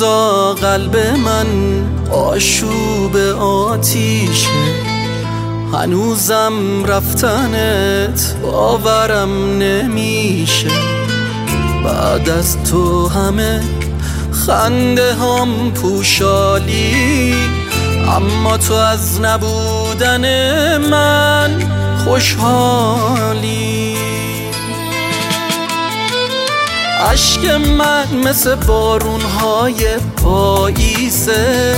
روزا قلب من آشوب آتیشه، هنوزم رفتنت باورم نمیشه. بعد از تو همه خنده هم پوشالی، اما تو از نبودن من خوشحالی. اشک من مثل بارونهای پاییزه،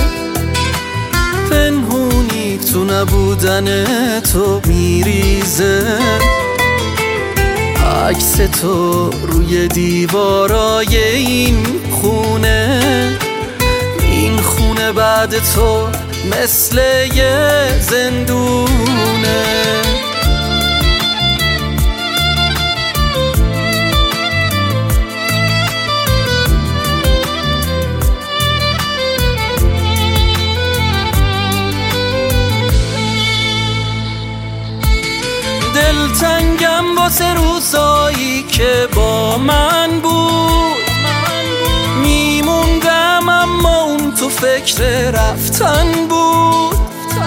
پنهونی تو نبودن تو میریزه. عکس تو روی دیوارای این خونه، این خونه بعد تو مثل یه زندونه. دلتنگم واسه روزایی که با من بود، میموندم اما اون تو فکر رفتن بود.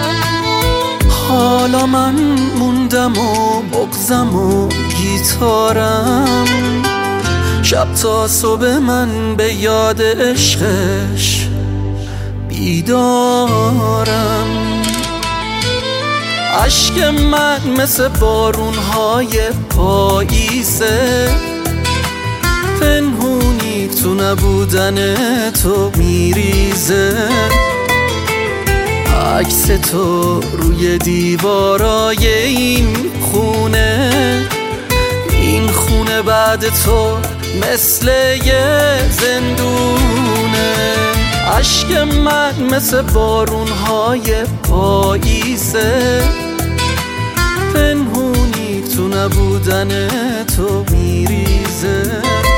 حالا من موندم و بغضم و گیتارم، شب تا صبح من به یاد عشقش بیدارم. اشک من مثل بارونهای پاییزه، پنهونی تو نبودن تو میریزه. عکس تو روی دیوارای این خونه، این خونه بعد تو مثل یه زندونه. اشک من مثل بارونهای پاییزه، پنهونی تو نبودن تو میریزه.